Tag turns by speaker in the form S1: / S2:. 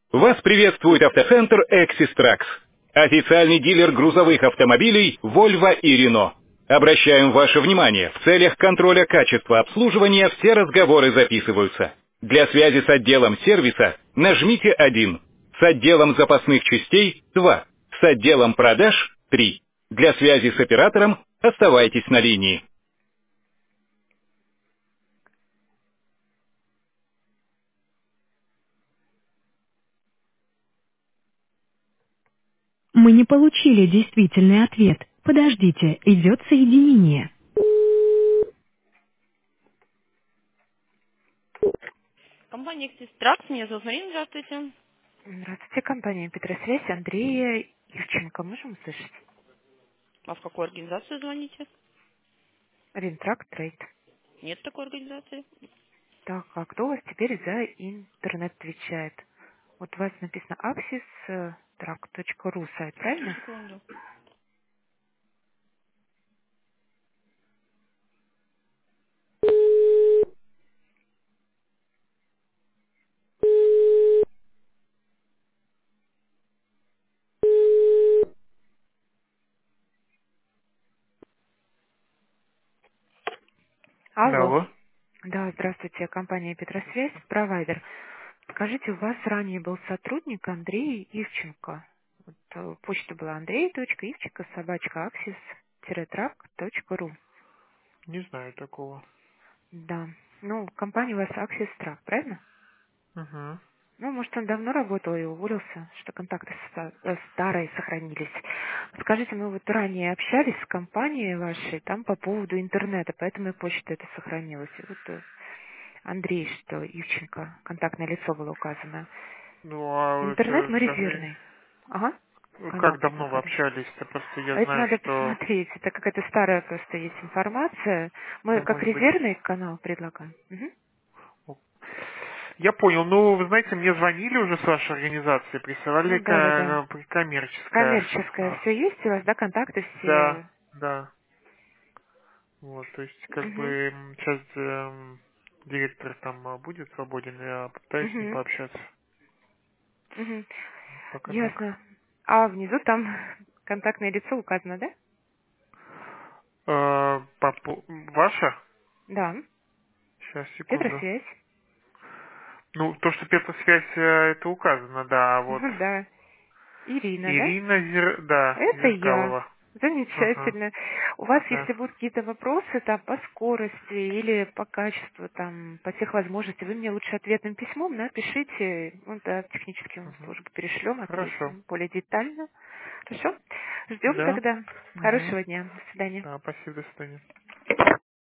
S1: Вас приветствует автоцентр «Эксис-Тракс», официальный дилер грузовых автомобилей Volvo и Renault. Обращаем ваше внимание, в целях контроля качества обслуживания все разговоры записываются. Для связи с отделом сервиса нажмите 1, с отделом запасных частей 2, с отделом продаж 3. Для связи с оператором оставайтесь на линии. Мы не получили действительный ответ. Подождите, идет соединение. Компания «Эксистракс», меня зовут Марина, здравствуйте.
S2: Здравствуйте, компания «Петросвязь», Андрея Ивченко. Можем услышать?
S1: А в какую организацию звоните?
S2: Ринтрак Трейд.
S1: Нет такой организации.
S2: Так, а кто у вас теперь за интернет отвечает? Вот у вас написано axis.ru сайт, правильно?
S1: Секунду.
S2: Алло.
S1: Алло.
S2: Да, здравствуйте, компания «Петросвязь», провайдер. Скажите, у вас ранее был сотрудник Андрей Ивченко. Вот, почта была андрей.ивченко@axis-track.ru.
S1: Не знаю такого.
S2: Да. Ну, компания у вас Axis Track, правильно?
S1: Угу.
S2: Ну, может, он давно работал и уволился, что контакты старые сохранились. Скажите, мы вот ранее общались с компанией вашей, там по поводу интернета, поэтому и почта это сохранилась. И вот Андрей, что Ивченко, контактное лицо было указано.
S1: Ну, а
S2: Интернет
S1: это
S2: мы
S1: даже...
S2: резервный. Ага. Канал
S1: Как давно вы
S2: предлагали.
S1: общались-то? Просто я
S2: А это
S1: знаю,
S2: надо
S1: что...
S2: посмотреть, это какая-то старая просто есть информация. Мы
S1: Ну,
S2: как
S1: может быть...
S2: резервный канал предлагаем. Мгм.
S1: Я понял. Ну, вы знаете, мне звонили уже с вашей организации, присылали
S2: Ну да, да, да.
S1: коммерческое.
S2: Коммерческое все есть у вас, да, контакты
S1: Да,
S2: все?
S1: да. Вот, то есть, как бы,
S2: Угу.
S1: сейчас директор там будет свободен, я попытаюсь с ним
S2: Угу.
S1: пообщаться.
S2: Угу.
S1: Пока так.
S2: Ясно. А внизу там контактное лицо указано, да?
S1: Ваша?
S2: Да.
S1: Сейчас, секунду.
S2: Петросвязь.
S1: Ну, то, что Петросвязь, это указано, да, а вот
S2: Ну да. Ирина, да?
S1: Ирина, да,
S2: Это я.
S1: Зеркалова. Ага,
S2: Замечательно. У вас,
S1: да.
S2: если будут какие-то вопросы там по скорости или по качеству, там, по тех возможностям, вы мне лучше ответным письмом напишите, ну да, в техническую
S1: Мгм.
S2: службу перешлем,
S1: Хорошо.
S2: ответим более детально. Хорошо? Ждем
S1: Да.
S2: тогда.
S1: Угу.
S2: Хорошего дня. До свидания.
S1: Да, спасибо, до свидания.